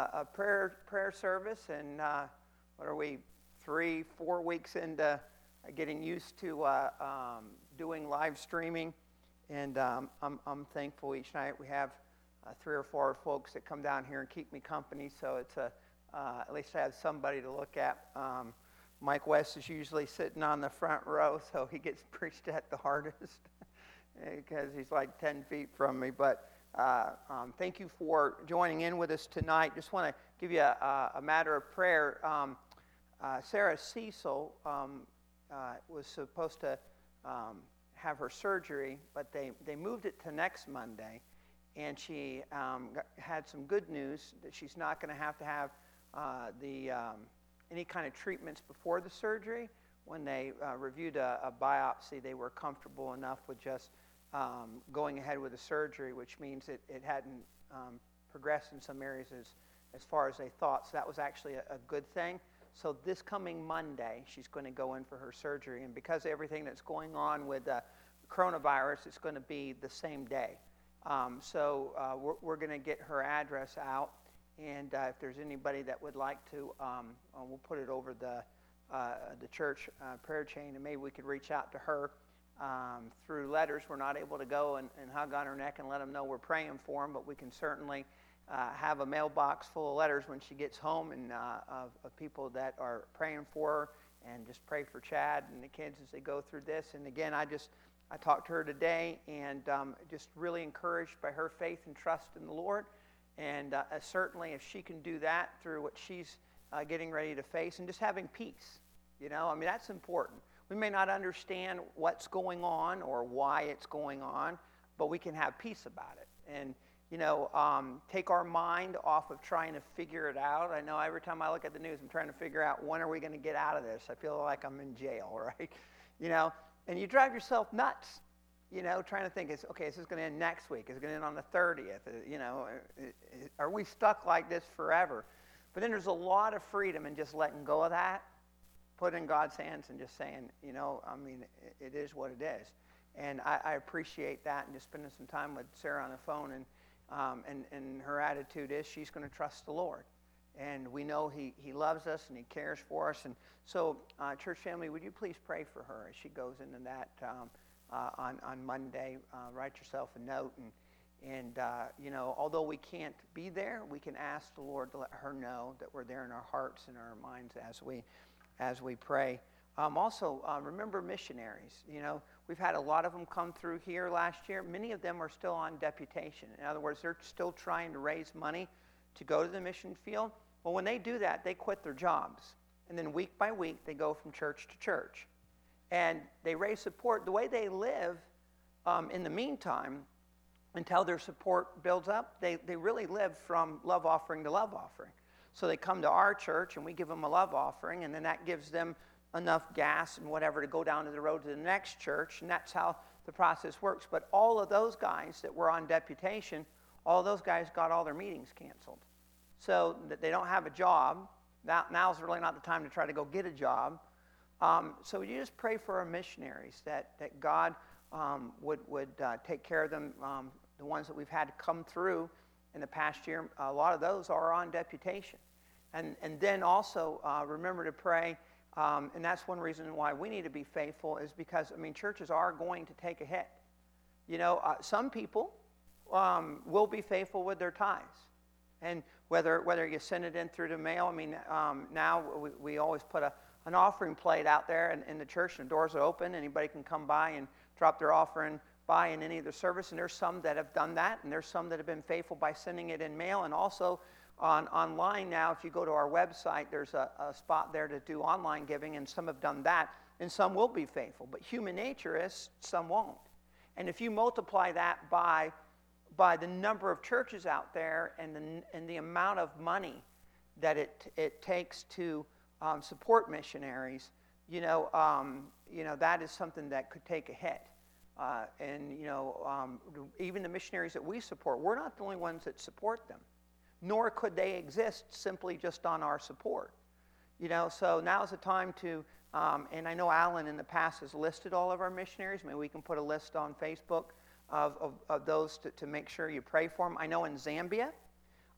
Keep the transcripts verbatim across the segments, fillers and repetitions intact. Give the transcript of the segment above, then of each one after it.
uh, a prayer prayer service, and uh, what are we, three, four weeks into getting used to uh, um, doing live streaming, and um, I'm, I'm thankful each night we have uh, three or four folks that come down here and keep me company, so it's a, uh, at least I have somebody to look at. Um, Mike West is usually sitting on the front row, so he gets preached at the hardest because he's like ten feet from me, but uh, um, thank you for joining in with us tonight. Just want to give you a, a matter of prayer. Um, uh, Sarah Cecil um, uh, was supposed to um, have her surgery, but they, they moved it to next Monday, and she um, got, had some good news that she's not going to have to have uh, the um, any kind of treatments before the surgery. When they uh, reviewed a, a biopsy, they were comfortable enough with just um, going ahead with the surgery, which means it, it hadn't um, progressed in some areas as, as far as they thought. So that was actually a, a good thing. So this coming Monday, she's going to go in for her surgery. And because of everything that's going on with uh, coronavirus, it's going to be the same day. Um, so uh, we're, we're going to get her address out. And uh, if there's anybody that would like to, um, uh, we'll put it over the uh, the church uh, prayer chain, and maybe we could reach out to her um, through letters. We're not able to go and, and hug on her neck and let them know we're praying for them, but we can certainly uh, have a mailbox full of letters when she gets home, and uh, of, of people that are praying for her, and just pray for Chad and the kids as they go through this. And again, I just I talked to her today, and um, just really encouraged by her faith and trust in the Lord. And uh, certainly if she can do that through what she's uh, getting ready to face, and just having peace, you know, I mean, that's important. We may not understand what's going on or why it's going on, but we can have peace about it. And, you know, um, take our mind off of trying to figure it out. I know every time I look at the news, I'm trying to figure out, when are we going to get out of this? I feel like I'm in jail, right? You know, and you drive yourself nuts. You know, trying to think, is okay, is this going to end next week? Is it going to end on the thirtieth? You know, are we stuck like this forever? But then there's a lot of freedom in just letting go of that, put it in God's hands, and just saying, you know, I mean, it is what it is. And I, I appreciate that, and just spending some time with Sarah on the phone, and um, and, and her attitude is she's going to trust the Lord. And we know he, he loves us and he cares for us. And so, uh, church family, would you please pray for her as she goes into that um, Uh, on, on Monday. Uh, write yourself a note, and, and uh, you know, although we can't be there, we can ask the Lord to let her know that we're there in our hearts and our minds as we, as we pray. Um, also, uh, remember missionaries. You know, we've had a lot of them come through here last year. Many of them are still on deputation. In other words, they're still trying to raise money to go to the mission field. Well, when they do that, they quit their jobs. And then week by week, they go from church to church. And they raise support. The way they live um, in the meantime, until their support builds up, they, they really live from love offering to love offering. So they come to our church, and we give them a love offering, and then that gives them enough gas and whatever to go down to the road to the next church, and that's how the process works. But all of those guys that were on deputation, all of those guys got all their meetings canceled. So that they don't have a job. Now, now's really not the time to try to go get a job. Um, so you just pray for our missionaries, that, that God um, would, would uh, take care of them. Um, the ones that we've had come through in the past year, a lot of those are on deputation. And, and then also uh, remember to pray, um, and that's one reason why we need to be faithful, is because, I mean, churches are going to take a hit. You know, uh, some people um, will be faithful with their tithes. And whether whether you send it in through the mail, I mean, um, now we, we always put a an offering plate out there in, in the church, and the doors are open. Anybody can come by and drop their offering by in any of the service, and there's some that have done that, and there's some that have been faithful by sending it in mail, and also on online now, if you go to our website, there's a, a spot there to do online giving, and some have done that, and some will be faithful. But human nature is some won't. And if you multiply that by by the number of churches out there, and the, and the amount of money that it it takes to Um, support missionaries, you know, um, you know, that is something that could take a hit. Uh, and, you know, um, even the missionaries that we support, we're not the only ones that support them, nor could they exist simply just on our support. You know, so now's the time to, um, and I know Alan in the past has listed all of our missionaries. Maybe we can put a list on Facebook of, of, of those to, to make sure you pray for them. I know in Zambia,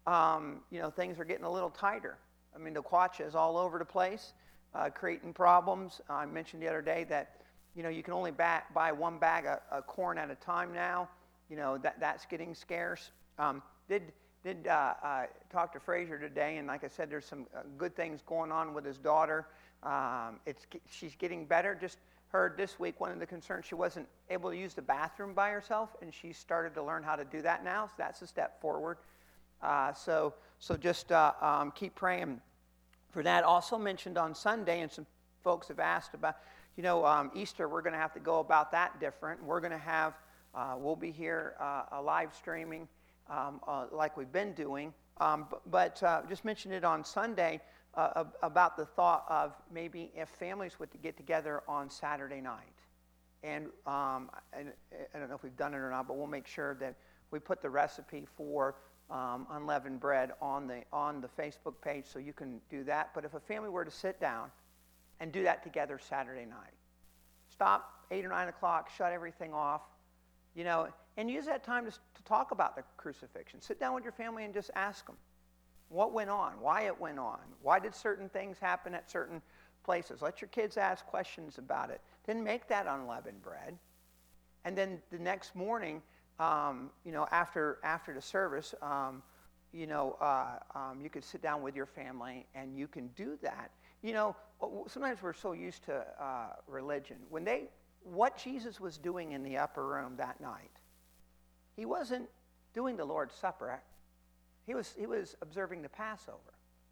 um, you know, things are getting a little tighter. I mean, the kwacha is all over the place, uh, creating problems. I mentioned the other day that, you know, you can only ba- buy one bag of, of corn at a time now. You know, that that's getting scarce. Um, did did uh, uh, talk to Frazier today, and like I said, there's some uh, good things going on with his daughter. Um, it's she's getting better. Just heard this week one of the concerns, she wasn't able to use the bathroom by herself, and she started to learn how to do that now. So that's a step forward. Uh, so so just uh, um, keep praying for that. Also mentioned on Sunday, and some folks have asked about, you know, um, Easter, we're going to have to go about that different. We're going to have, uh, we'll be here uh, a live streaming um, uh, like we've been doing. Um, but but uh, just mentioned it on Sunday uh, about the thought of maybe if families would get together on Saturday night. And um, I, I don't know if we've done it or not, but we'll make sure that we put the recipe for um, unleavened bread on the on the Facebook page so you can do that. But if a family were to sit down and do that together Saturday night, stop eight or nine o'clock, shut everything off, you know, and use that time to, to talk about the crucifixion. Sit down with your family and just ask them what went on, why it went on, why did certain things happen at certain places. Let your kids ask questions about it. Then make that unleavened bread. And then the next morning, um, you know, after after the service, um, you know, uh, um, you could sit down with your family and you can do that. You know, sometimes we're so used to uh, religion. When they, what Jesus was doing in the upper room that night, he wasn't doing the Lord's Supper. He was he was observing the Passover.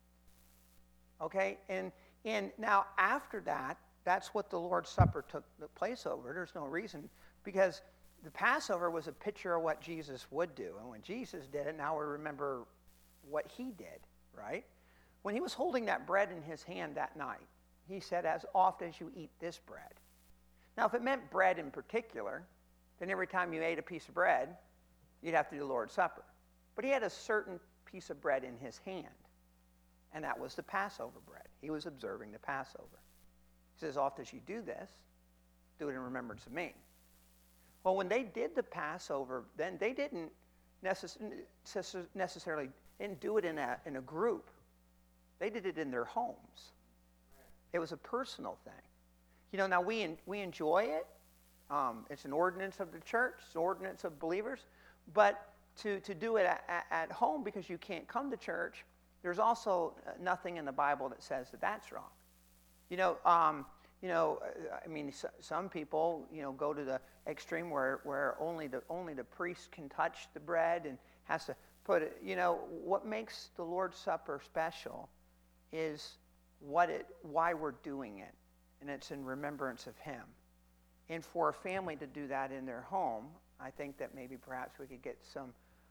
Okay, and and now after that, that's what the Lord's Supper took the place over. There's no reason, because the Passover was a picture of what Jesus would do, and when Jesus did it, now we remember what he did, right? When he was holding that bread in his hand that night, he said, "As oft as you eat this bread." Now, if it meant bread in particular, then every time you ate a piece of bread, you'd have to do the Lord's Supper. But he had a certain piece of bread in his hand, and that was the Passover bread. He was observing the Passover. He says, "As oft as you do this, do it in remembrance of me." Well, when they did the Passover, then they didn't necess- necessarily didn't do it in a in a group. They did it in their homes. It was a personal thing. You know, now we we enjoy it. Um, it's an ordinance of the church. It's an ordinance of believers. But to, to do it at, at home because you can't come to church, there's also nothing in the Bible that says that that's wrong. You know, um, you know, I mean, some people, you know, go to the extreme where, where only the only the priest can touch the bread and has to put it. You know, what makes the Lord's Supper special is what it, why we're doing it, and it's in remembrance of Him. And for a family to do that in their home, I think that maybe perhaps we could get some,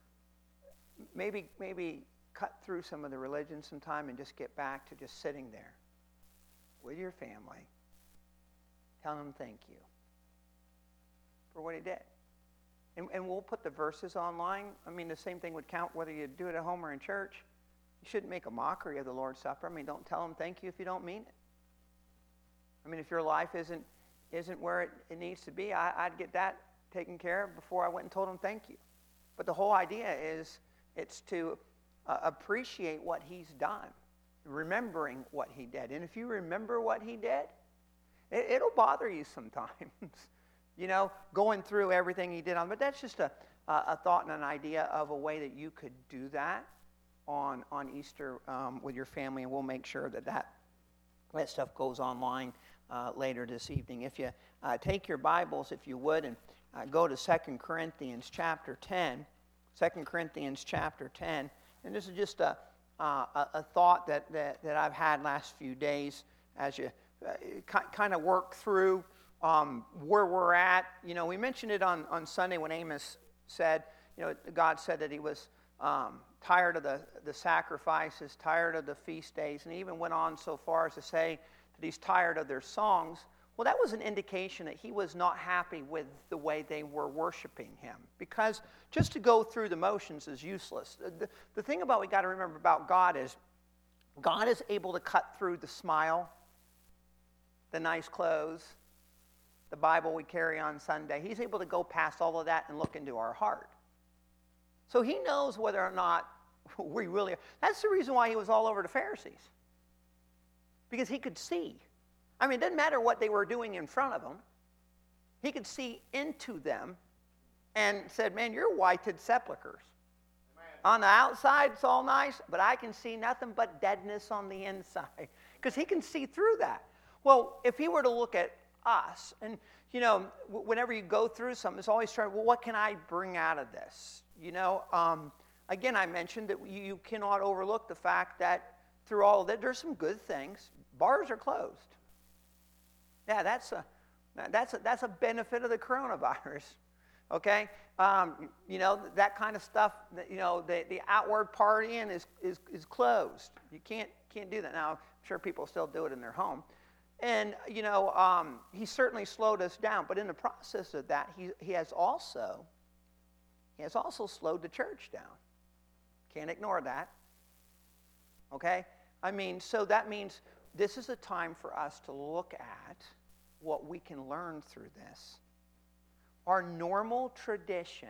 maybe maybe cut through some of the religion sometime and just get back to just sitting there with your family, telling them thank you for what he did. And, and we'll put the verses online. I mean, the same thing would count whether you do it at home or in church. You shouldn't make a mockery of the Lord's Supper. I mean, don't tell them thank you if you don't mean it. I mean, if your life isn't isn't where it, it needs to be, I, I'd get that taken care of before I went and told them thank you. But the whole idea is it's to uh, appreciate what he's done, remembering what he did. And if you remember what he did, it, it'll bother you sometimes, you know, going through everything he did on. But that's just a, a thought and an idea of a way that you could do that on, on Easter um, with your family, and we'll make sure that that, that stuff goes online uh, later this evening. If you uh, take your Bibles, if you would, and uh, go to Second Corinthians chapter ten, Second Corinthians chapter ten, and this is just a, uh, a, a thought that, that, that I've had last few days as you uh, kind of work through um, where we're at. You know, we mentioned it on, on Sunday when Amos said, you know, God said that he was um, tired of the, the sacrifices, tired of the feast days, and he even went on so far as to say that he's tired of their songs. Well, that was an indication that he was not happy with the way they were worshiping him, because just to go through the motions is useless. The, the thing about we got to remember about God is God is able to cut through the smile, the nice clothes, the Bible we carry on Sunday. He's able to go past all of that and look into our heart. So he knows whether or not we really are. That's the reason why he was all over the Pharisees. Because he could see. I mean, it didn't matter what they were doing in front of him. He could see into them and said, man, you're whited sepulchres. Amen. On the outside, it's all nice, but I can see nothing but deadness on the inside. Because he can see through that. Well, if he were to look at us, and, you know, whenever you go through something, it's always trying, well, what can I bring out of this? You know, um, again, I mentioned that you cannot overlook the fact that through all of that, there's some good things. Bars are closed. Yeah, that's a, that's a, that's a benefit of the coronavirus. Okay, um, you know, that kind of stuff. You know, the, the outward partying is, is is closed. You can't can't do that now. I'm sure people still do it in their home, and you know, um, he certainly slowed us down. But in the process of that, he he has also he has also slowed the church down. Can't ignore that. Okay, I mean, so that means this is a time for us to look at what we can learn through this. Our normal tradition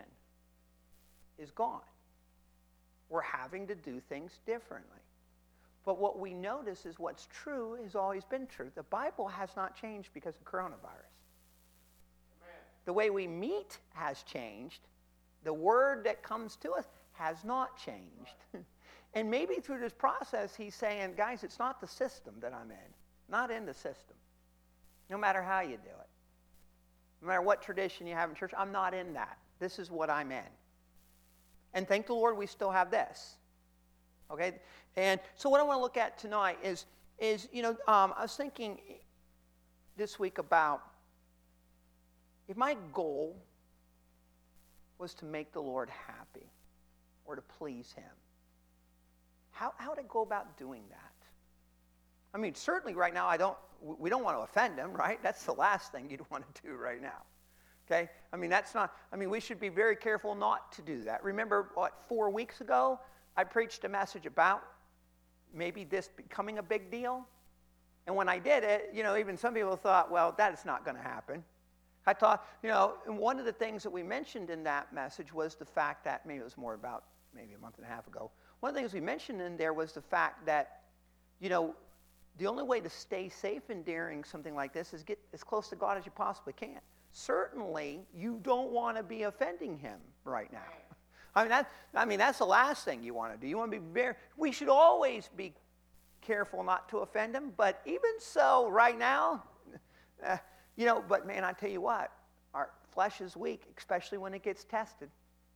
is gone. We're having to do things differently. But what we notice is what's true has always been true. The Bible has not changed because of coronavirus. Amen. The way we meet has changed. The word that comes to us has not changed. Right. And maybe through this process, he's saying, guys, it's not the system that I'm in. Not in the system. No matter how you do it. No matter what tradition you have in church, I'm not in that. This is what I'm in. And thank the Lord we still have this. Okay? And so what I want to look at tonight is, is you know, um, I was thinking this week about if my goal was to make the Lord happy or to please him, how, how would I go about doing that? I mean, certainly right now I don't, we don't want to offend him, right? That's the last thing you'd want to do right now. Okay? I mean, that's not, I mean, we should be very careful not to do that. Remember, what, four weeks ago, I preached a message about maybe this becoming a big deal? And when I did it, you know, even some people thought, well, that is not going to happen. I thought, you know, and one of the things that we mentioned in that message was the fact that, maybe it was more about maybe a month and a half ago, one of the things we mentioned in there was the fact that, you know, the only way to stay safe in during something like this is get as close to God as you possibly can. Certainly, you don't want to be offending him right now. I mean, that, I mean, that's the last thing you want to do. You want to be very, we should always be careful not to offend him, but even so, right now, uh, you know, but man, I tell you what, our flesh is weak, especially when it gets tested.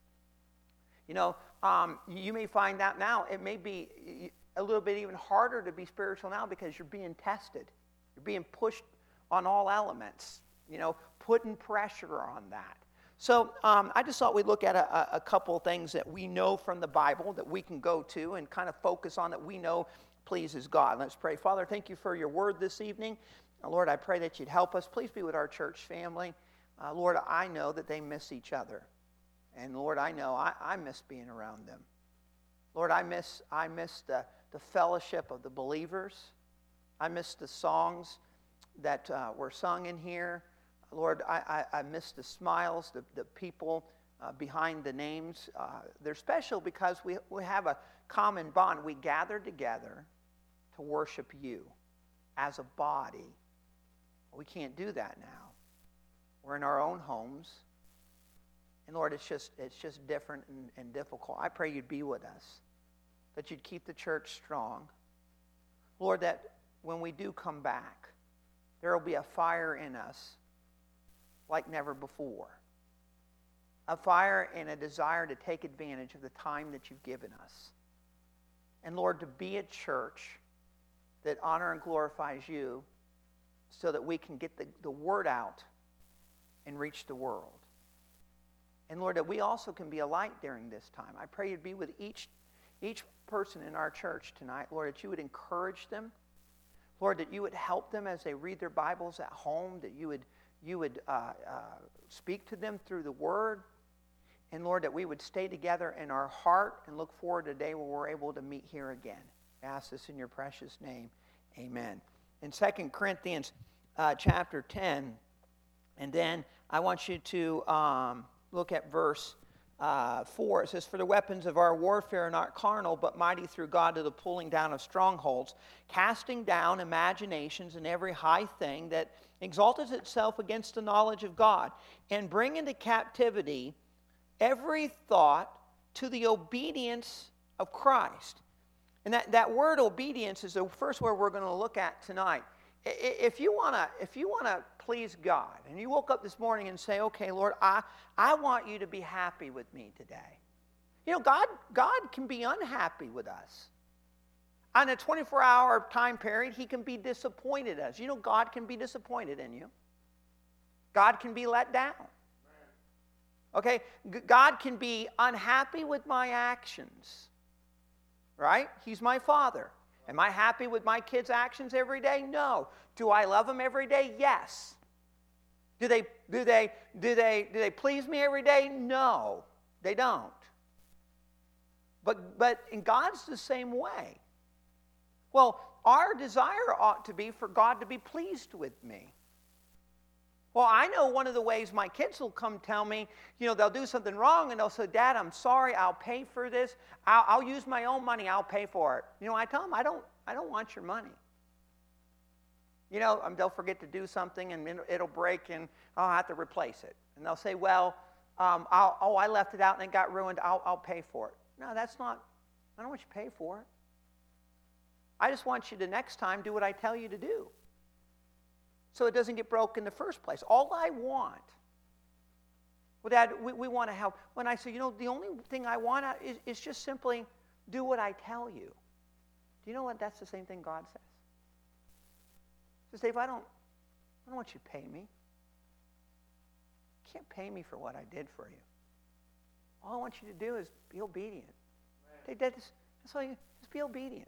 You know, um, you may find out now, it may be a little bit even harder to be spiritual now because you're being tested. You're being pushed on all elements, you know, putting pressure on that. So um, I just thought we'd look at a, a couple of things that we know from the Bible that we can go to and kind of focus on that we know pleases God. Let's pray. Father, thank you for your word this evening. Uh, Lord, I pray that you'd help us. Please be with our church family. Uh, Lord, I know that they miss each other. And Lord, I know I, I miss being around them. Lord, I miss I miss the, the fellowship of the believers. I miss the songs that uh, were sung in here. Lord, I, I, I miss the smiles, the, the people uh, behind the names. Uh, they're special because we, we have a common bond. We gather together to worship you as a body. We can't do that now. We're in our own homes. And Lord, it's just it's just different and, and difficult. I pray you'd be with us, that you'd keep the church strong. Lord, that when we do come back, there will be a fire in us like never before. A fire and a desire to take advantage of the time that you've given us. And Lord, to be a church that honor and glorifies you so that we can get the, the word out and reach the world. And Lord, that we also can be a light during this time. I pray you'd be with each, each person in our church tonight, Lord, that you would encourage them. Lord, that you would help them as they read their Bibles at home, that you would, you would uh, uh, speak to them through the Word. And Lord, that we would stay together in our heart and look forward to a day where we're able to meet here again. I ask this in your precious name. Amen. In Second Corinthians uh, chapter ten, and then I want you to um, look at verse uh, four, it says, "For the weapons of our warfare are not carnal, but mighty through God to the pulling down of strongholds, casting down imaginations and every high thing that exalteth itself against the knowledge of God, and bring into captivity every thought to the obedience of Christ." And that, that word obedience is the first word we're going to look at tonight. If you want to if you want to please God, and you woke up this morning and say, "Okay, Lord, I, I want you to be happy with me today." You know, God, God can be unhappy with us. On a twenty-four hour time period, he can be disappointed in us. You know, God can be disappointed in you. God can be let down. Okay? God can be unhappy with my actions. Right? He's my Father. Am I happy with my kids' actions every day? No. Do I love them every day? Yes. Do they, do they, do they, do they please me every day? No, they don't. But, but in God's the same way. Well, our desire ought to be for God to be pleased with me. Well, I know one of the ways my kids will come tell me, you know, they'll do something wrong and they'll say, "Dad, I'm sorry, I'll pay for this. I'll, I'll use my own money, I'll pay for it." You know, I tell them, I don't, I don't want your money. You know, um, they'll forget to do something and it'll break and I'll have to replace it. And they'll say, "Well, um, I'll, oh, I left it out and it got ruined, I'll, I'll pay for it." No, that's not, I don't want you to pay for it. I just want you to next time do what I tell you to do, so it doesn't get broke in the first place. All I want, well, Dad, we, we want to help. When I say, you know, the only thing I want is, is just simply do what I tell you. Do you know what? That's the same thing God says. He says, "Dave, I don't, I don't want you to pay me. You can't pay me for what I did for you. All I want you to do is be obedient. Right. Dave, that's, that's all you, just be obedient.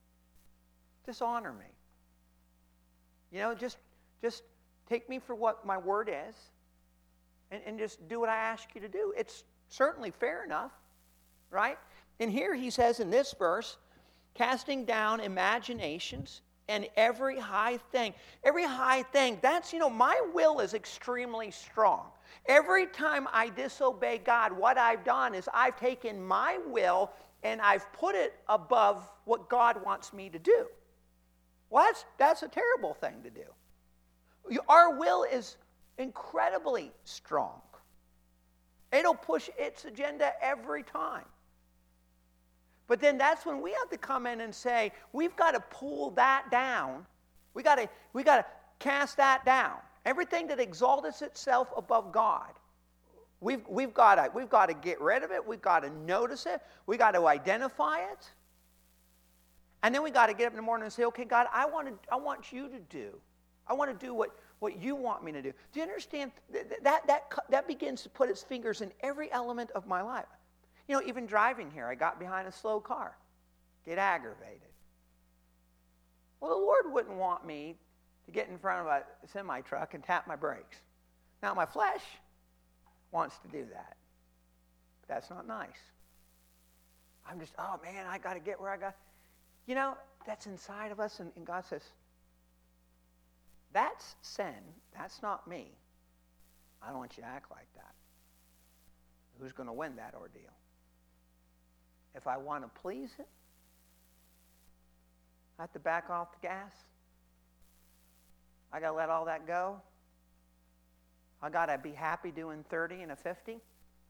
Just honor me. You know, just Just take me for what my word is and, and just do what I ask you to do." It's certainly fair enough, right? And here he says in this verse, "Casting down imaginations and every high thing." Every high thing, that's, you know, my will is extremely strong. Every time I disobey God, what I've done is I've taken my will and I've put it above what God wants me to do. Well, that's, that's a terrible thing to do. Our will is incredibly strong. It'll push its agenda every time. But then that's when we have to come in and say, we've got to pull that down. We got to, we got to cast that down. Everything that exalts itself above God, we've, we've got to, we've got to get rid of it. We've got to notice it. We've got to identify it. And then we got to get up in the morning and say, "Okay, God, I want to, I want you to do. I want to do what, what you want me to do." Do you understand? That, that, that, that begins to put its fingers in every element of my life. You know, even driving here, I got behind a slow car, get aggravated. Well, the Lord wouldn't want me to get in front of a semi-truck and tap my brakes. Now, my flesh wants to do that. But that's not nice. I'm just, oh, man, I got to get where I got. You know, that's inside of us, and, and God says, that's sin. That's not me. I don't want you to act like that. Who's going to win that ordeal? If I want to please Him, I have to back off the gas. I got to let all that go. I got to be happy doing thirty and a fifty.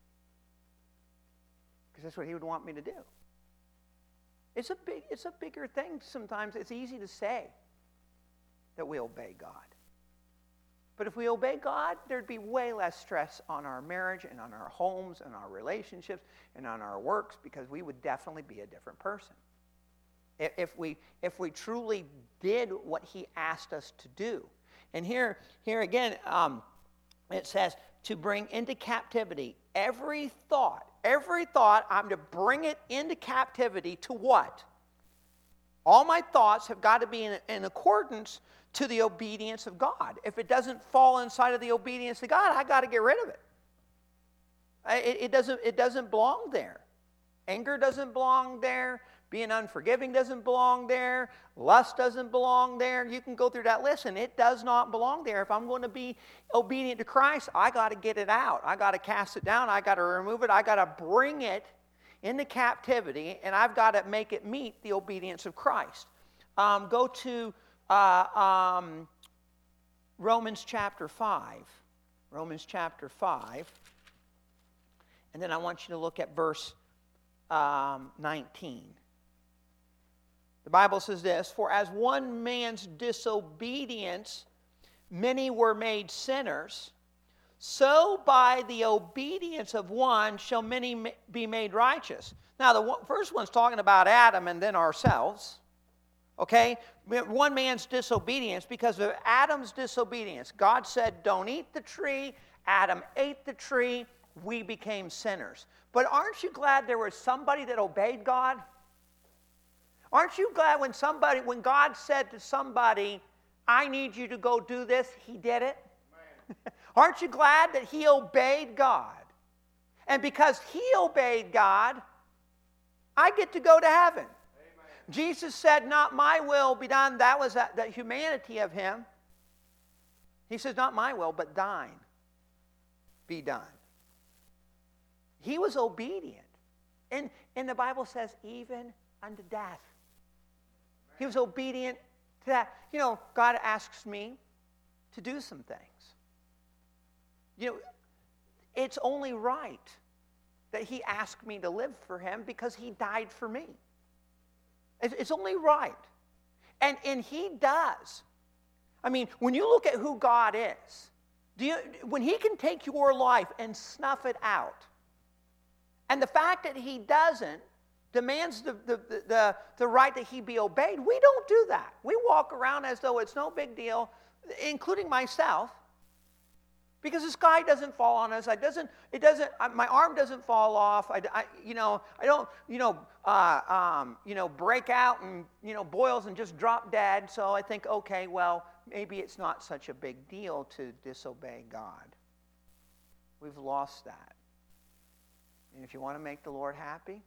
Because that's what He would want me to do. It's a big, it's a bigger thing sometimes. It's easy to say that we obey God. But if we obey God, there'd be way less stress on our marriage and on our homes and our relationships and on our works, because we would definitely be a different person. If we, if we truly did what He asked us to do. And here, here again, um, it says, to bring into captivity every thought. Every thought, I'm to bring it into captivity to what? All my thoughts have got to be in, in accordance to the obedience of God. If it doesn't fall inside of the obedience of God, I got to get rid of it. It, it, doesn't, it doesn't belong there. Anger doesn't belong there. Being unforgiving doesn't belong there. Lust doesn't belong there. You can go through that list, and it does not belong there. If I'm going to be obedient to Christ, I got to get it out. I got to cast it down. I got to remove it. I got to bring it into captivity, and I've got to make it meet the obedience of Christ. Um, go to uh, um, Romans chapter five. Romans chapter five. And then I want you to look at verse um, nineteen. The Bible says this, "For as one man's disobedience many were made sinners, so by the obedience of one shall many be made righteous." Now, the first one's talking about Adam and then ourselves. Okay? One man's disobedience, because of Adam's disobedience. God said, don't eat the tree. Adam ate the tree. We became sinners. But aren't you glad there was somebody that obeyed God? Aren't you glad when somebody, when God said to somebody, I need you to go do this, he did it? Aren't you glad that he obeyed God? And because he obeyed God, I get to go to heaven. Amen. Jesus said, not my will be done. That was the humanity of him. He says, not my will, but thine be done. He was obedient. And, and the Bible says, even unto death. He was obedient to that. You know, God asks me to do some things. You know, it's only right that he asked me to live for him because he died for me. It's only right. And, and he does. I mean, when you look at who God is, do you, when he can take your life and snuff it out, and the fact that he doesn't demands the, the, the, the right that he be obeyed, we don't do that. We walk around as though it's no big deal, including myself, because the sky doesn't fall on us. I doesn't. It doesn't. My arm doesn't fall off. I, I you know. I don't. You know. Uh, um, you know. Break out and you know boils and just drop dead. So I think, okay, well, maybe it's not such a big deal to disobey God. We've lost that. And if you want to make the Lord happy,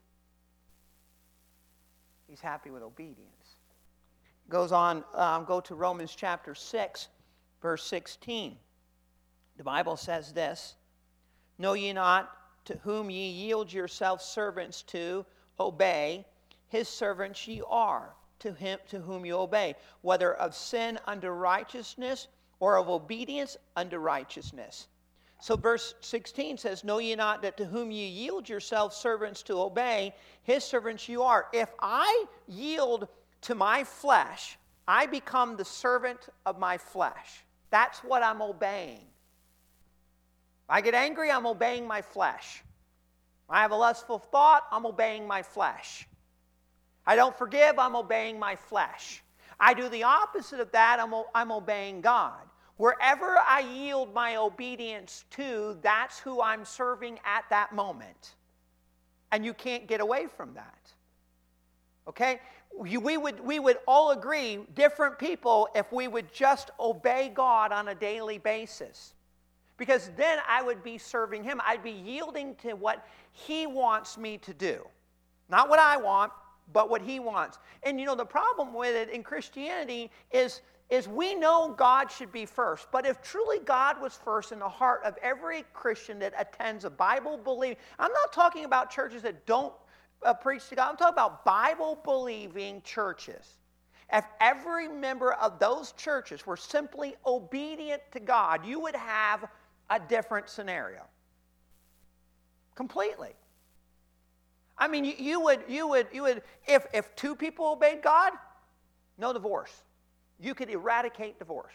he's happy with obedience. Goes on. Um, go to Romans chapter six, verse sixteen. The Bible says this, know ye not to whom ye yield yourselves servants to obey, his servants ye are, to him to whom you obey, whether of sin unto righteousness or of obedience unto righteousness. So verse sixteen says, know ye not that to whom ye yield yourselves servants to obey, his servants you are. If I yield to my flesh, I become the servant of my flesh. That's what I'm obeying. I get angry, I'm obeying my flesh. I have a lustful thought, I'm obeying my flesh. I don't forgive, I'm obeying my flesh. I do the opposite of that, I'm, I'm obeying God. Wherever I yield my obedience to, that's who I'm serving at that moment. And you can't get away from that. Okay? We would, we would all agree, different people, if we would just obey God on a daily basis. Because then I would be serving him. I'd be yielding to what he wants me to do. Not what I want, but what he wants. And you know, the problem with it in Christianity is, is we know God should be first. But if truly God was first in the heart of every Christian that attends a Bible-believing, I'm not talking about churches that don't uh, preach to God. I'm talking about Bible-believing churches. If every member of those churches were simply obedient to God, you would have a different scenario. Completely. I mean, you, you would, you would, you would, if, if two people obeyed God, no divorce. You could eradicate divorce.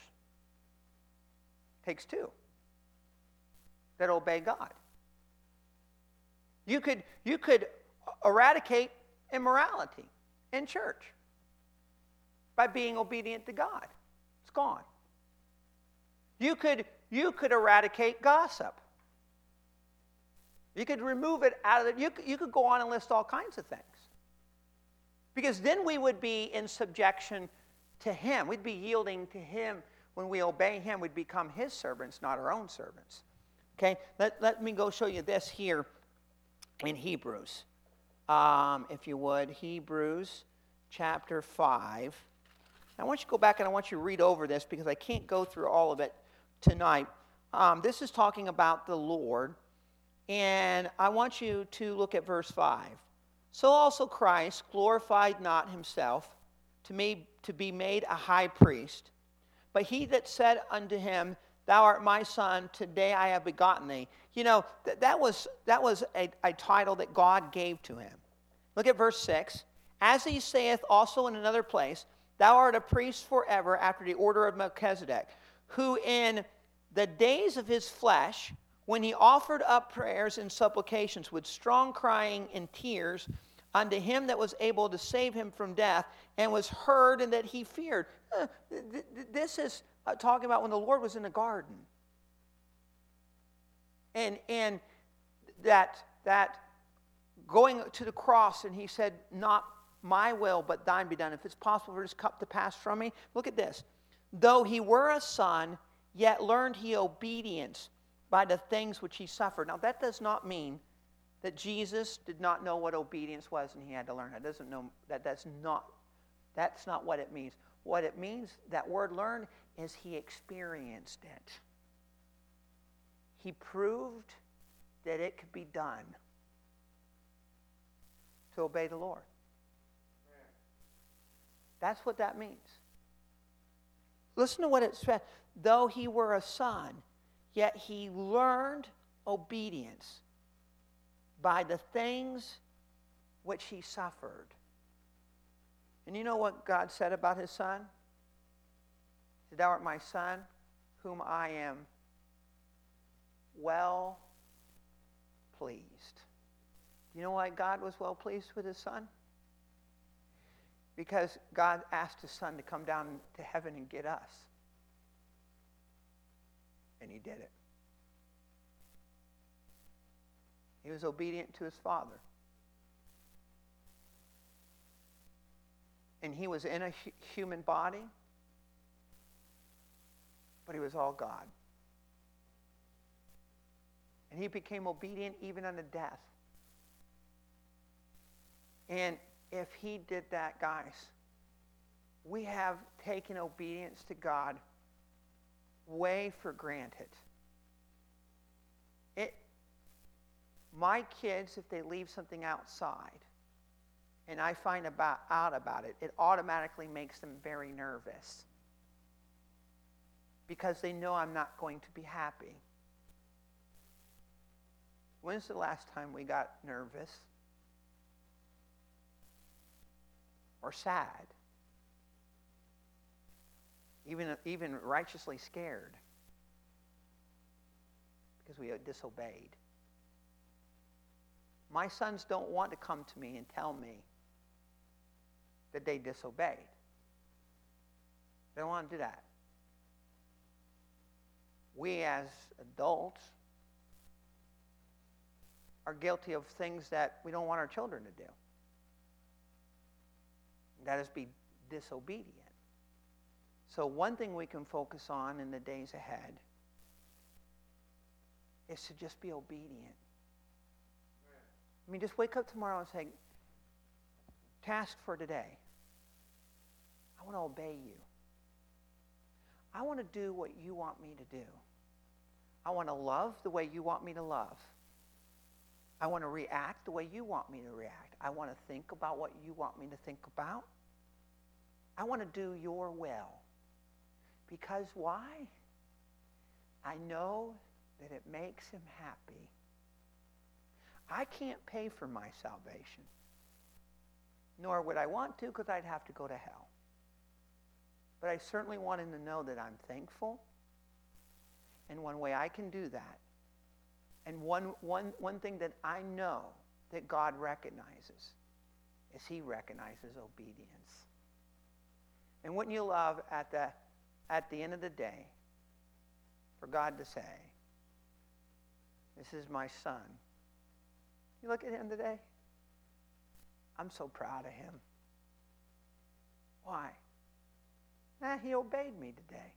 Takes two that obey God. You could, you could eradicate immorality in church by being obedient to God. It's gone. You could You could eradicate gossip. You could remove it out of it. You could, you could go on and list all kinds of things. Because then we would be in subjection to him. We'd be yielding to him. When we obey him, we'd become his servants, not our own servants. Okay? Let, let me go show you this here in Hebrews. um, if you would, Hebrews chapter five. I want you to go back and I want you to read over this because I can't go through all of it tonight. Um, this is talking about the Lord, and I want you to look at verse five. So also Christ glorified not himself to, me, to be made a high priest, but he that said unto him, Thou art my son, today I have begotten thee. You know, th- that was, that was a, a title that God gave to him. Look at verse six. As he saith also in another place, Thou art a priest forever after the order of Melchizedek, who in the days of his flesh, when he offered up prayers and supplications with strong crying and tears unto him that was able to save him from death, and was heard and that he feared. Uh, th- th- this is uh, talking about when the Lord was in the garden. And, and that, that going to the cross, and he said, not my will, but thine be done. If it's possible for this cup to pass from me. Look at this. Though he were a son, yet learned he obedience by the things which he suffered. Now that does not mean that Jesus did not know what obedience was and he had to learn. That doesn't know that that's not that's not what it means. What it means, that word learn, is he experienced it. He proved that it could be done to obey the Lord. That's what that means. Listen to what it said. Though he were a son, yet he learned obedience by the things which he suffered. And you know what God said about his son? He said, Thou art my son, whom I am well pleased. You know why God was well pleased with his son? Because God asked his son to come down to heaven and get us. And he did it. He was obedient to his father. And he was in a hu- human body, but he was all God. And he became obedient even unto death. And if he did that, guys, we have taken obedience to God way for granted. It, my kids, if they leave something outside, and I find about, out about it, it automatically makes them very nervous. Because they know I'm not going to be happy. When's the last time we got nervous? Or sad? Even, even righteously scared? Because we disobeyed. My sons don't want to come to me and tell me that they disobeyed. They don't want to do that. We as adults are guilty of things that we don't want our children to do. That is, be disobedient. So one thing we can focus on in the days ahead is to just be obedient. I mean, just wake up tomorrow and say, task for today. I want to obey you. I want to do what you want me to do. I want to love the way you want me to love. I want to react the way you want me to react. I want to think about what you want me to think about. I want to do your will. Because why? I know that it makes him happy. I can't pay for my salvation. Nor would I want to, because I'd have to go to hell. But I certainly want him to know that I'm thankful. And one way I can do that, and one, one, one thing that I know that God recognizes, is he recognizes obedience. And wouldn't you love at the, at the end of the day for God to say, this is my son. You look at him today, I'm so proud of him. Why? Nah, he obeyed me today.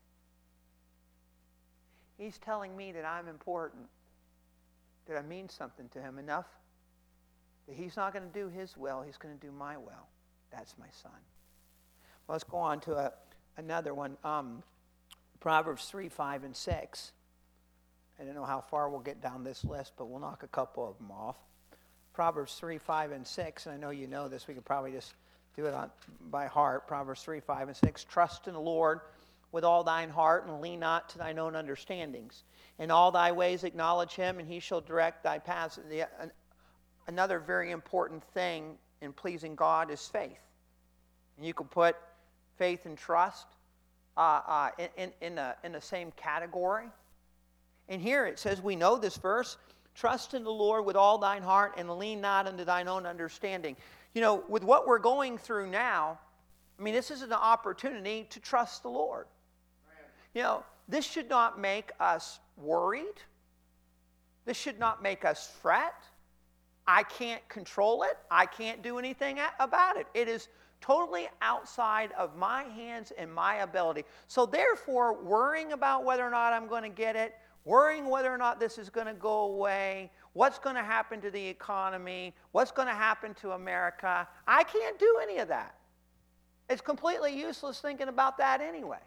He's telling me that I'm important, that I mean something to him enough That he's not going to do his will, he's going to do my will. That's my son. Well, let's go on to a, another one. Um, Proverbs three, five, and six. I don't know how far we'll get down this list, but we'll knock a couple of them off. Proverbs three, five, and six, and I know you know this. We could probably just do it on, by heart. Proverbs three, five, and six. Trust in the Lord with all thine heart, and lean not to thine own understandings. In all thy ways acknowledge him, and he shall direct thy paths. The, an, another very important thing in pleasing God is faith. And you can put faith and trust uh, uh, in, in, in, the, in the same category. And here it says, we know this verse, trust in the Lord with all thine heart and lean not unto thine own understanding. You know, with what we're going through now, I mean, this is an opportunity to trust the Lord. You know, this should not make us worried. This should not make us fret. I can't control it. I can't do anything about it. It is totally outside of my hands and my ability. So therefore, worrying about whether or not I'm going to get it, worrying whether or not this is going to go away, what's going to happen to the economy, what's going to happen to America, I can't do any of that. It's completely useless thinking about that anyway.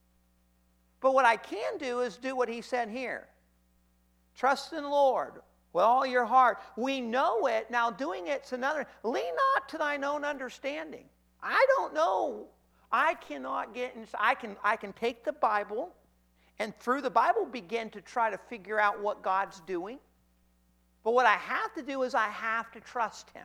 But what I can do is do what he said here. Trust in the Lord with all your heart. We know it. Now doing it's another. Lean not to thine own understanding. I don't know. I cannot get inside. I can, I can take the Bible and through the Bible begin to try to figure out what God's doing. But what I have to do is I have to trust him.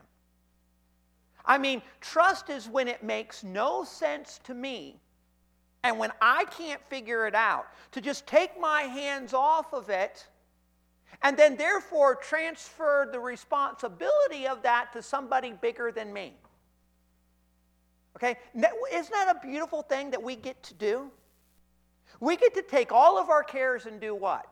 I mean, trust is when it makes no sense to me and when I can't figure it out, to just take my hands off of it and then therefore transfer the responsibility of that to somebody bigger than me. Okay? Isn't that a beautiful thing that we get to do? We get to take all of our cares and do what?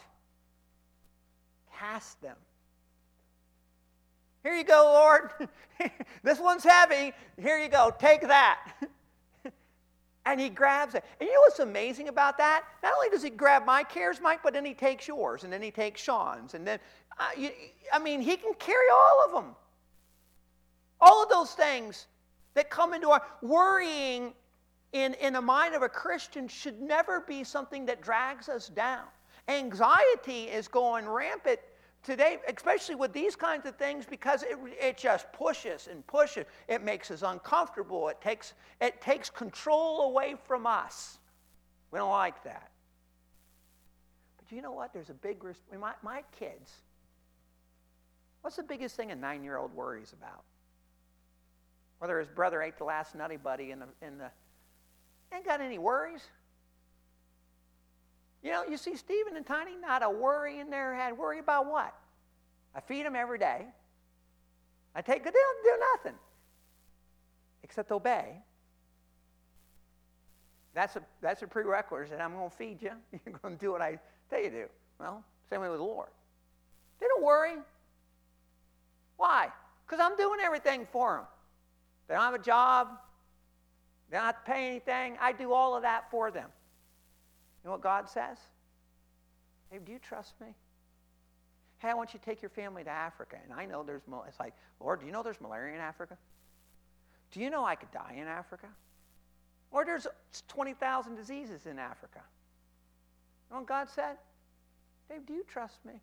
Cast them. Here you go, Lord. This one's heavy. Here you go. Take that. And he grabs it. And you know what's amazing about that? Not only does he grab my cares, Mike, but then he takes yours, and then he takes Sean's. And then, uh, you, I mean, he can carry all of them. All of those things that come into our worrying in, in the mind of a Christian should never be something that drags us down. Anxiety is going rampant today, especially with these kinds of things, because it, it just pushes and pushes. It makes us uncomfortable. It takes, it takes control away from us. We don't like that. But you know what? There's a big risk. My, my kids, what's the biggest thing a nine-year-old worries about? Whether his brother ate the last Nutty Buddy in the, in the, ain't got any worries. You know, you see Stephen and Tiny, not a worry in their head. Worry about what? I feed them every day. I take, they don't do nothing except obey. That's a, that's a prerequisite. I'm going to feed you. You're going to do what I tell you to do. Well, same way with the Lord. They don't worry. Why? Because I'm doing everything for them. They don't have a job. They don't have to pay anything. I do all of that for them. You know what God says? Hey, do you trust me? Hey, I want you to take your family to Africa. And I know there's, it's like, Lord, do you know there's malaria in Africa? Do you know I could die in Africa? Or there's twenty thousand diseases in Africa. You know what God said? Dave, do you trust me?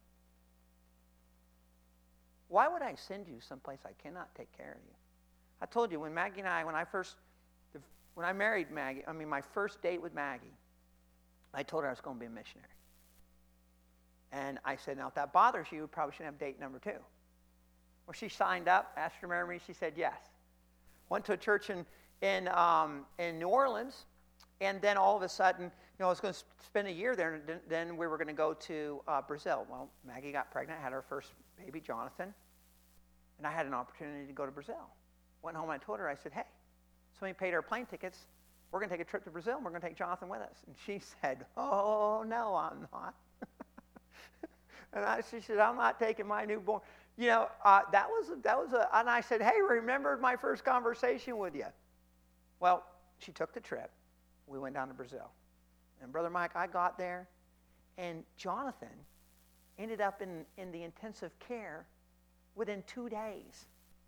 Why would I send you someplace I cannot take care of you? I told you, when Maggie and I, when I first, when I married Maggie, I mean, my first date with Maggie, I told her I was going to be a missionary. And I said, now, if that bothers you, you probably shouldn't have date number two. Well, she signed up, asked her to marry me. She said yes. Went to a church in, in, um, in New Orleans. And then all of a sudden, you know, I was going to spend a year there. And then we were going to go to uh, Brazil. Well, Maggie got pregnant, had her first baby, Jonathan. And I had an opportunity to go to Brazil. Went home and I told her, I said, hey, somebody paid our plane tickets. We're going to take a trip to Brazil, and we're going to take Jonathan with us. And she said, oh, no, I'm not. And I, she said, I'm not taking my newborn. You know, uh, that was, that was a, and I said, hey, remember my first conversation with you? Well, she took the trip. We went down to Brazil. And Brother Mike, I got there, and Jonathan ended up in, in the intensive care within two days.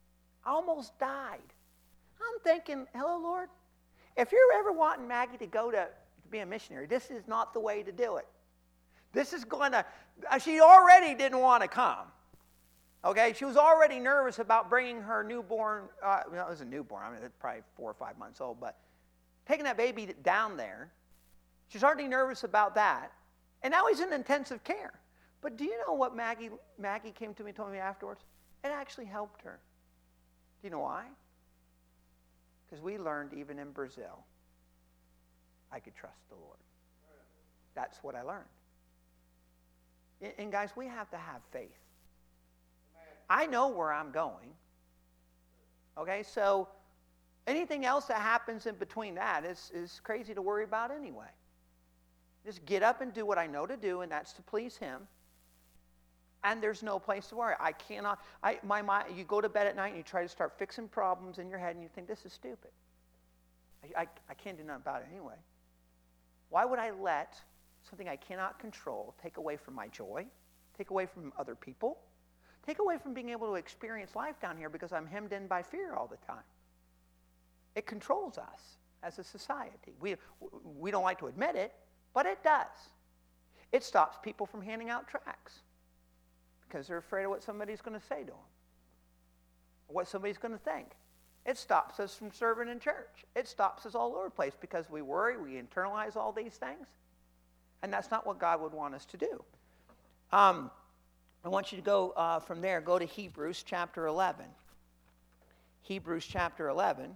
I almost died. I'm thinking, hello, Lord, if you're ever wanting Maggie to go to, to be a missionary, this is not the way to do it. This is going to, she already didn't want to come. Okay, she was already nervous about bringing her newborn, uh, well, it was a newborn, I mean, it's probably four or five months old, but taking that baby down there, she's already nervous about that. And now he's in intensive care. But do you know what Maggie, Maggie came to me and told me afterwards? It actually helped her. Do you know why? Because we learned even in Brazil, I could trust the Lord. That's what I learned. And guys, we have to have faith. I know where I'm going. Okay, so anything else that happens in between that is, is crazy to worry about anyway. Just get up and do what I know to do, and that's to please Him. And there's no place to worry. I cannot, I, my mind, you go to bed at night and you try to start fixing problems in your head and you think, this is stupid. I, I, I can't do nothing about it anyway. Why would I let something I cannot control take away from my joy, take away from other people, take away from being able to experience life down here because I'm hemmed in by fear all the time? It controls us as a society. We, we don't like to admit it, but it does. It stops people from handing out tracts because they're afraid of what somebody's going to say to them, or what somebody's going to think. It stops us from serving in church. It stops us all over the place because we worry, we internalize all these things, and that's not what God would want us to do. Um, I want you to go uh, from there, go to Hebrews chapter eleven. Hebrews chapter eleven.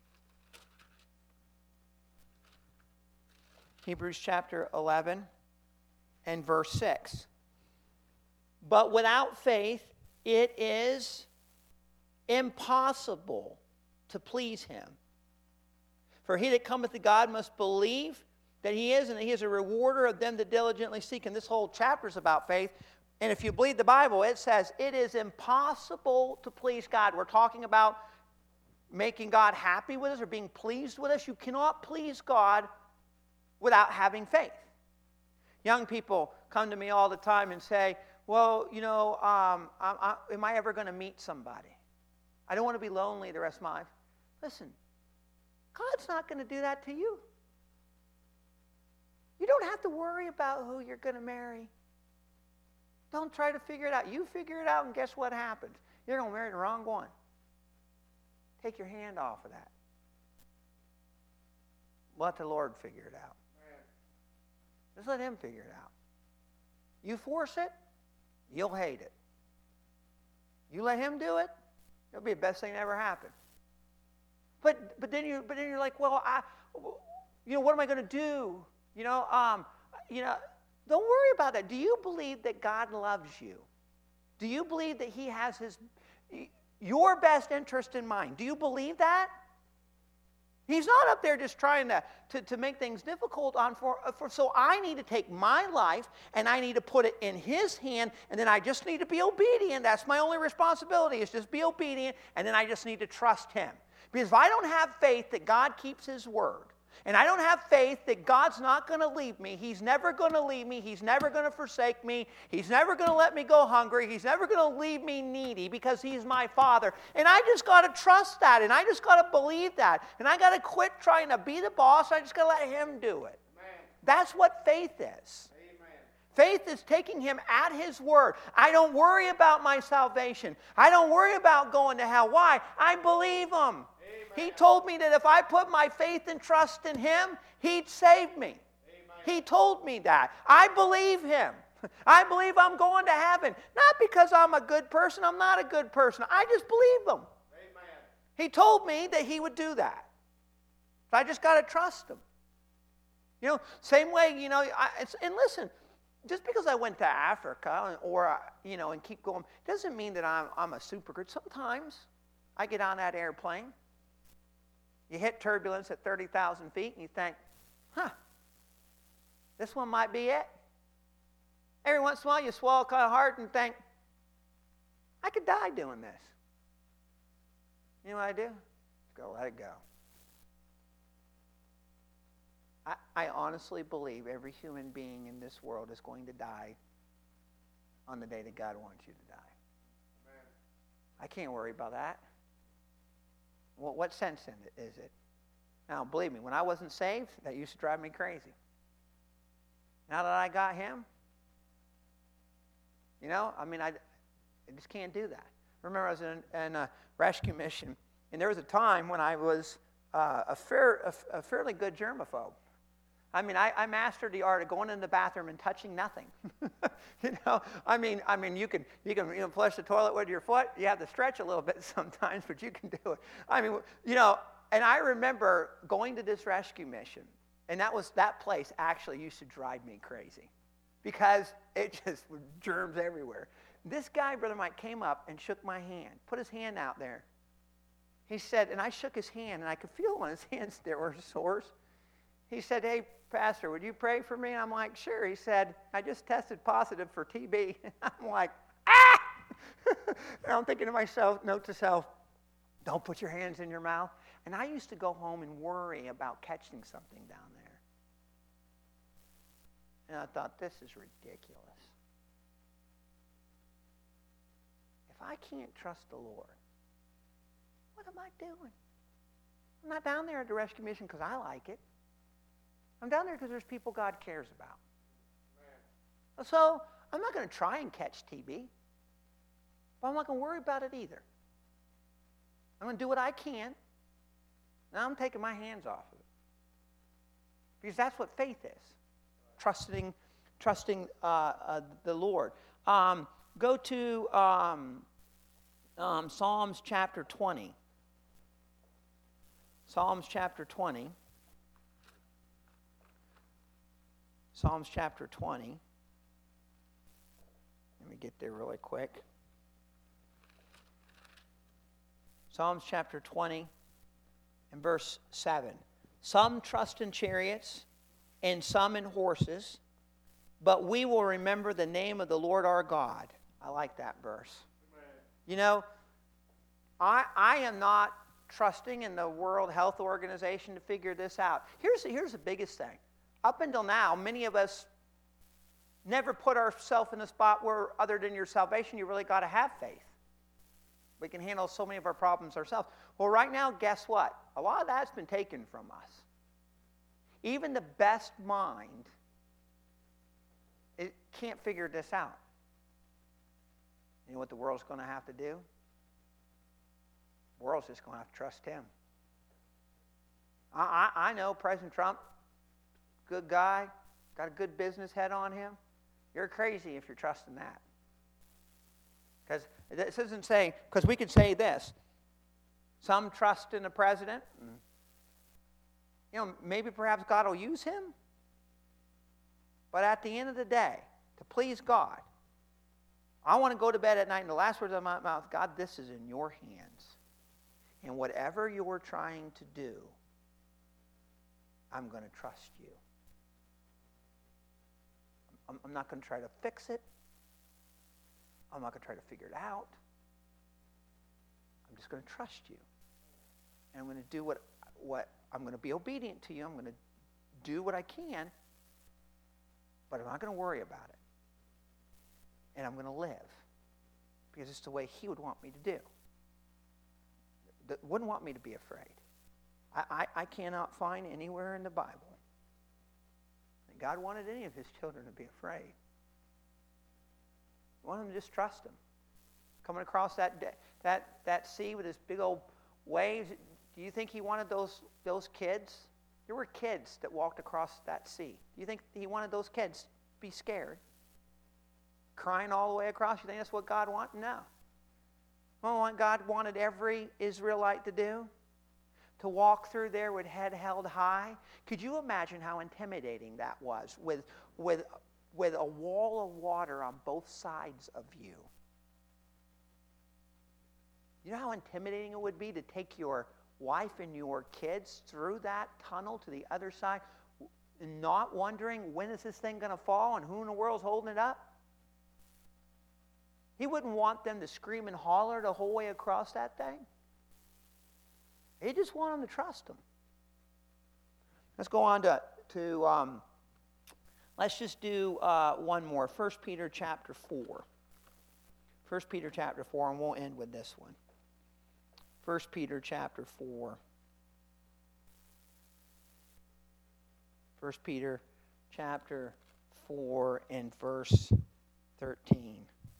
Hebrews chapter eleven and verse six. But without faith, it is impossible to please Him. For he that cometh to God must believe that He is, and that He is a rewarder of them that diligently seek. And this whole chapter is about faith. And if you believe the Bible, it says it is impossible to please God. We're talking about making God happy with us or being pleased with us. You cannot please God without having faith. Young people come to me all the time and say, well, you know, um, I, I, am I ever going to meet somebody? I don't want to be lonely the rest of my life. Listen, God's not going to do that to you. You don't have to worry about who you're going to marry. Don't try to figure it out. You figure it out, and guess what happens? You're going to marry the wrong one. Take your hand off of that. Let the Lord figure it out. Just let Him figure it out. You force it, you'll hate it. You let Him do it, it'll be the best thing that ever happened. But but then you but then you're like, well, I, you know, what am I going to do? You know, um, you know, don't worry about that. Do you believe that God loves you? Do you believe that He has His your best interest in mind? Do you believe that? He's not up there just trying to, to, to make things difficult on for, for. So I need to take my life and I need to put it in His hand, and then I just need to be obedient. That's my only responsibility, is just be obedient, and then I just need to trust Him. Because if I don't have faith that God keeps His word, and I don't have faith that God's not going to leave me, He's never going to leave me, He's never going to forsake me, He's never going to let me go hungry, He's never going to leave me needy because He's my Father. And I just got to trust that, and I just got to believe that. And I got to quit trying to be the boss, I just got to let Him do it. Amen. That's what faith is. Amen. Faith is taking Him at His word. I don't worry about my salvation. I don't worry about going to hell. Why? I believe Him. He told me that if I put my faith and trust in Him, He'd save me. Amen. He told me that. I believe Him. I believe I'm going to heaven. Not because I'm a good person. I'm not a good person. I just believe Him. Amen. He told me that He would do that. So I just got to trust Him. You know, same way, you know, I, it's, and listen, just because I went to Africa or, you know, and keep going, doesn't mean that I'm, I'm a super good. Sometimes I get on that airplane. You hit turbulence at thirty thousand feet and you think, huh, this one might be it. Every once in a while you swallow kind of hard and think, I could die doing this. You know what I do? Go let it go. I, I honestly believe every human being in this world is going to die on the day that God wants you to die. Amen. I can't worry about that. What, what sense in it is it? Now, believe me, when I wasn't saved, that used to drive me crazy. Now that I got him, you know, I mean, I, I just can't do that. Remember, I was in, in a rescue mission, and there was a time when I was uh, a, fair, a, a fairly good germaphobe. I mean, I, I mastered the art of going in the bathroom and touching nothing. you know, I mean, I mean, you can you can you know, flush the toilet with your foot. You have to stretch a little bit sometimes, but you can do it. I mean, you know, and I remember going to this rescue mission, and that was that place actually used to drive me crazy, because it just was germs everywhere. This guy, Brother Mike, came up and shook my hand, put his hand out there. He said, and I shook his hand, and I could feel on his hands there were sores. He said, "Hey, Pastor, would you pray for me?" And I'm like, "Sure." He said, "I just tested positive for T B." And I'm like, ah! And I'm thinking to myself, note to self, don't put your hands in your mouth. And I used to go home and worry about catching something down there. And I thought, this is ridiculous. If I can't trust the Lord, what am I doing? I'm not down there at the rescue mission because I like it. I'm down there because there's people God cares about. Amen. So I'm not going to try and catch T B, but I'm not going to worry about it either. I'm going to do what I can. Now I'm taking my hands off of it, because that's what faith is: trusting, trusting uh, uh, the Lord. Um, go to um, um, Psalms chapter twenty. Psalms chapter twenty. Psalms chapter twenty. Let me get there really quick. Psalms chapter twenty and verse seven. Some trust in chariots and some in horses, but we will remember the name of the Lord our God. I like that verse. Amen. You know, I, I am not trusting in the World Health Organization to figure this out. Here's, here's the biggest thing. Up until now, many of us never put ourselves in a spot where, other than your salvation, you really got to have faith. We can handle so many of our problems ourselves. Well, right now, guess what? A lot of that's been taken from us. Even the best mind, it can't figure this out. You know what the world's going to have to do? The world's just going to have to trust him. I, I, I know President Trump, good guy, got a good business head on him. You're crazy if you're trusting that. Because this isn't saying, because we could say this: some trust in the president. You know, maybe perhaps God will use him. But at the end of the day, to please God, I want to go to bed at night, and the last words of my mouth, God, this is in your hands. And whatever you're trying to do, I'm going to trust you. I'm, I'm not going to try to fix it. I'm not going to try to figure it out. I'm just going to trust you. And I'm going to do what, what I'm going to be obedient to you. I'm going to do what I can, but I'm not going to worry about it. And I'm going to live, because it's the way he would want me to do. That wouldn't want me to be afraid. I, I, I cannot find anywhere in the Bible that God wanted any of his children to be afraid. He wanted them to just trust him. Coming across that that that sea with his big old waves, do you think he wanted those those kids? There were kids that walked across that sea. Do you think he wanted those kids to be scared? Crying all the way across? You think that's what God wanted? No. You know what God wanted every Israelite to do? To walk through there with head held high? Could you imagine how intimidating that was, with, with, with a wall of water on both sides of you? You know how intimidating it would be to take your wife and your kids through that tunnel to the other side, not wondering, when is this thing going to fall and who in the world's holding it up? He wouldn't want them to scream and holler the whole way across that thing. He just wanted them to trust him. Let's go on to, to um, let's just do uh, one more. First Peter chapter four. First Peter chapter four, and we'll end with this one. First Peter chapter four. First Peter chapter four and verse thirteen.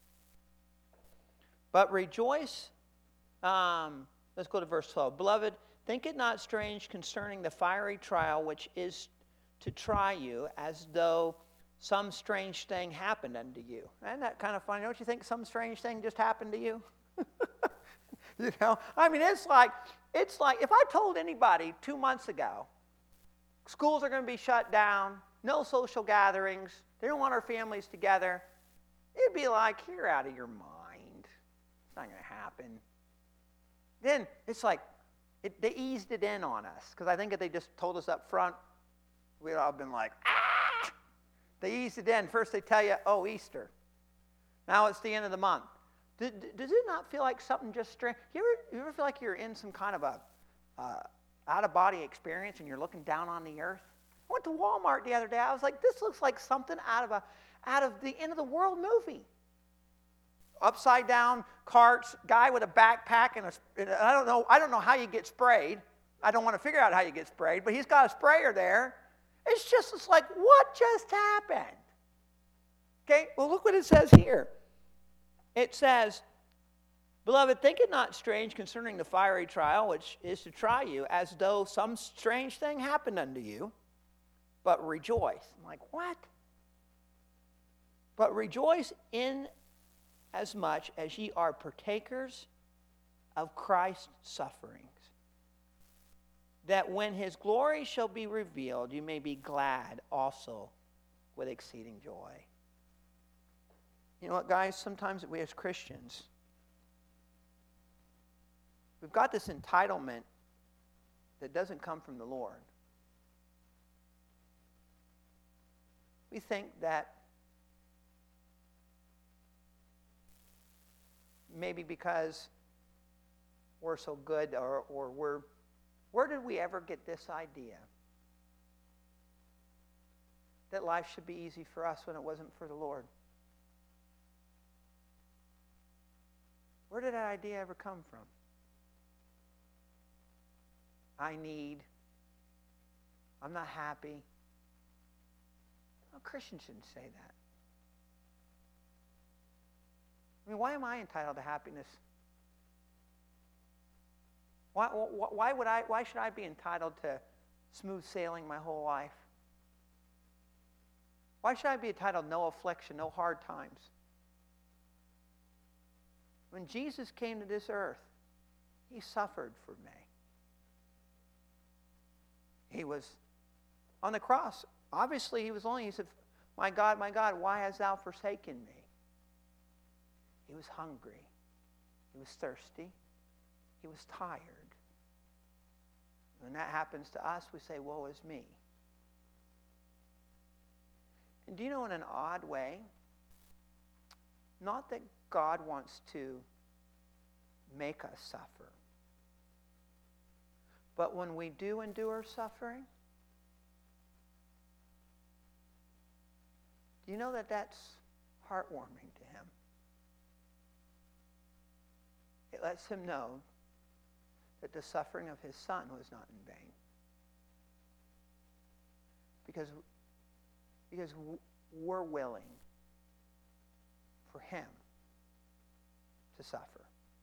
But rejoice, um, let's go to verse twelve. Beloved, think it not strange concerning the fiery trial which is to try you, as though some strange thing happened unto you. Isn't that kind of funny? Don't you think some strange thing just happened to you? You know, I mean, it's like, it's like if I told anybody two months ago, schools are going to be shut down, no social gatherings, they don't want our families together, it'd be like, you're out of your mind. It's not going to happen. Then it's like, it, they eased it in on us, because I think if they just told us up front, we'd all been like, ah! They eased it in. First they tell you, oh, Easter. Now it's the end of the month. Does, does it not feel like something just strange? You ever, you ever feel like you're in some kind of a uh, out-of-body experience and you're looking down on the earth? I went to Walmart the other day. I was like, this looks like something out of a out of the end of the world movie. Upside down carts, guy with a backpack and a, and I don't know. I don't know how you get sprayed. I don't want to figure out how you get sprayed, but he's got a sprayer there. It's just it's like, what just happened? Okay, well, look what it says here. It says, Beloved, think it not strange concerning the fiery trial which is to try you, as though some strange thing happened unto you, but rejoice. I'm like, what? But rejoice in as much as ye are partakers of Christ's sufferings, that when his glory shall be revealed, you may be glad also with exceeding joy. You know what, guys? Sometimes we as Christians, we've got this entitlement that doesn't come from the Lord. We think that maybe because we're so good or, or we're... Where did we ever get this idea that life should be easy for us when it wasn't for the Lord? Where did that idea ever come from? I need. I'm not happy. No, Christians shouldn't say that. I mean, why am I entitled to happiness? Why, why, would I, why should I be entitled to smooth sailing my whole life? Why should I be entitled to no affliction, no hard times? When Jesus came to this earth, he suffered for me. He was on the cross. Obviously, he was lonely. He said, my God, my God, why hast thou forsaken me? He was hungry. He was thirsty. He was tired. When that happens to us, we say, woe is me. And do you know, in an odd way, not that God wants to make us suffer, but when we do endure suffering, do you know that that's heartwarming to him? It lets him know that the suffering of his Son was not in vain. Because, because we're willing for him to suffer.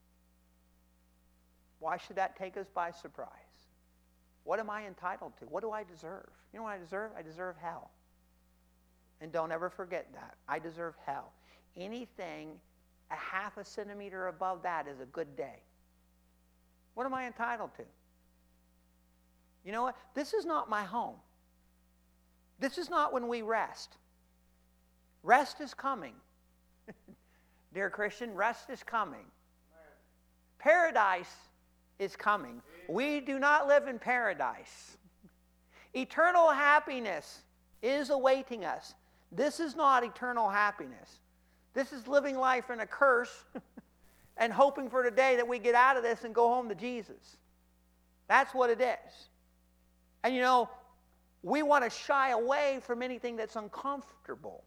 Why should that take us by surprise? What am I entitled to? What do I deserve? You know what I deserve? I deserve hell. And don't ever forget that. I deserve hell. Anything a half a centimeter above that is a good day. What am I entitled to? You know what? This is not my home. This is not when we rest. Rest is coming. Dear Christian, rest is coming. Paradise is coming. We do not live in paradise. Eternal happiness is awaiting us. This is not eternal happiness. This is living life in a curse and hoping for the day that we get out of this and go home to Jesus. That's what it is. And you know, we want to shy away from anything that's uncomfortable.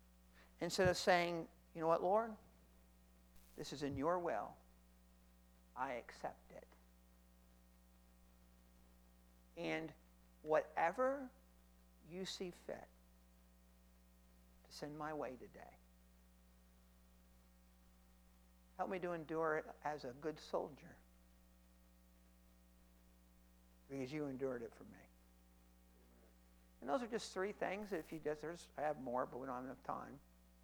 Instead of saying, you know what, Lord? This is in your will. I accept it. And whatever you see fit to send my way today, help me to endure it as a good soldier, because you endured it for me. And those are just three things. If you just, there's, I have more, but we don't have enough time.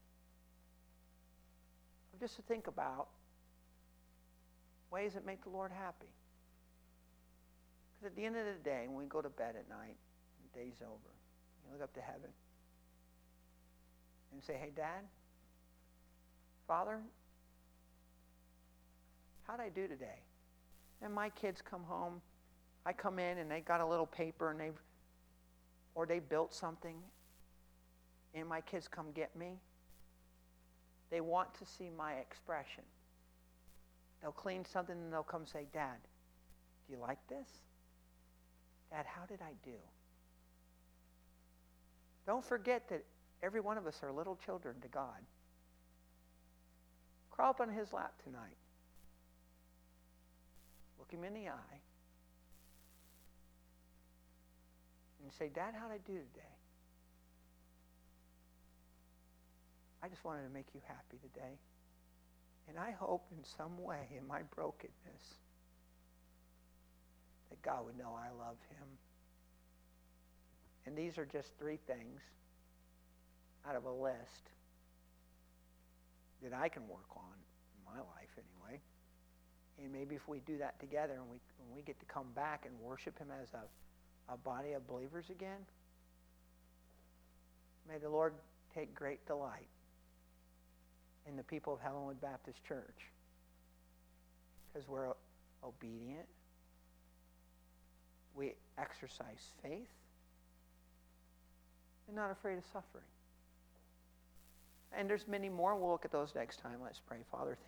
Just to think about ways that make the Lord happy. Because at the end of the day, when we go to bed at night, the day's over, you look up to heaven and say, hey, Dad, Father, how'd I do today? And my kids come home. I come in and they got a little paper and they've, or they built something, and my kids come get me. They want to see my expression. They'll clean something and they'll come say, Dad, do you like this? Dad, how did I do? Don't forget that every one of us are little children to God. Crawl up on his lap tonight. Look him in the eye. And say, Dad, how'd I do today? I just wanted to make you happy today. And I hope in some way, in my brokenness, that God would know I love him. And these are just three things out of a list that I can work on in my life anyway. And maybe if we do that together and we, when we get to come back and worship him as a, a body of believers again, may the Lord take great delight in the people of Heavenwood Baptist Church, because we're obedient, we exercise faith, and not afraid of suffering. And there's many more. We'll look at those next time. Let's pray. Father, thank